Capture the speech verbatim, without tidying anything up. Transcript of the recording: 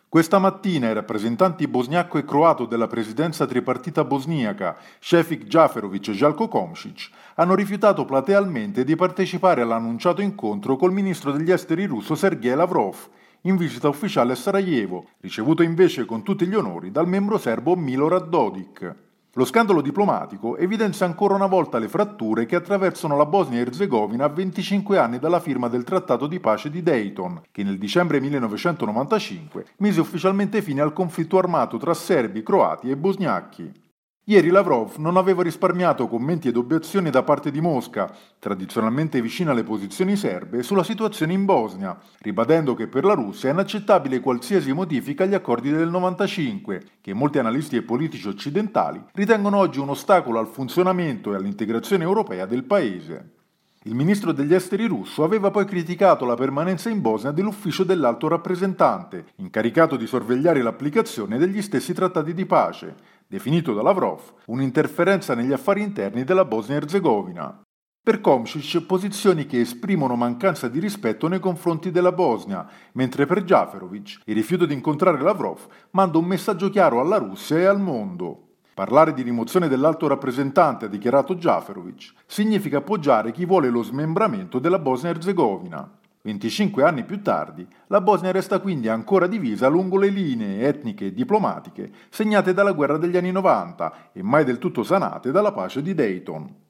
Questa mattina i rappresentanti bosniaco e croato della presidenza tripartita bosniaca, Šefik Džaferović e Željko Komšić, hanno rifiutato platealmente di partecipare all'annunciato incontro col ministro degli esteri russo Sergej Lavrov, in visita ufficiale a Sarajevo, ricevuto invece con tutti gli onori dal membro serbo Milorad Dodik. Lo scandalo diplomatico evidenzia ancora una volta le fratture che attraversano la Bosnia e Erzegovina a venticinque anni dalla firma del Trattato di pace di Dayton, che nel dicembre millenovecentonovantacinque mise ufficialmente fine al conflitto armato tra serbi, croati e bosgnacchi. Ieri Lavrov non aveva risparmiato commenti ed obiezioni da parte di Mosca, tradizionalmente vicina alle posizioni serbe, sulla situazione in Bosnia, ribadendo che per la Russia è inaccettabile qualsiasi modifica agli accordi del novantacinque, che molti analisti e politici occidentali ritengono oggi un ostacolo al funzionamento e all'integrazione europea del paese. Il ministro degli esteri russo aveva poi criticato la permanenza in Bosnia dell'ufficio dell'alto rappresentante, incaricato di sorvegliare l'applicazione degli stessi trattati di pace, definito da Lavrov un'interferenza negli affari interni della Bosnia-Erzegovina. Per Komšić posizioni che esprimono mancanza di rispetto nei confronti della Bosnia, mentre per Džaferović il rifiuto di incontrare Lavrov manda un messaggio chiaro alla Russia e al mondo. Parlare di rimozione dell'alto rappresentante, ha dichiarato Džaferović, significa appoggiare chi vuole lo smembramento della Bosnia-Erzegovina. venticinque anni più tardi, la Bosnia resta quindi ancora divisa lungo le linee etniche e diplomatiche segnate dalla guerra degli anni novanta e mai del tutto sanate dalla pace di Dayton.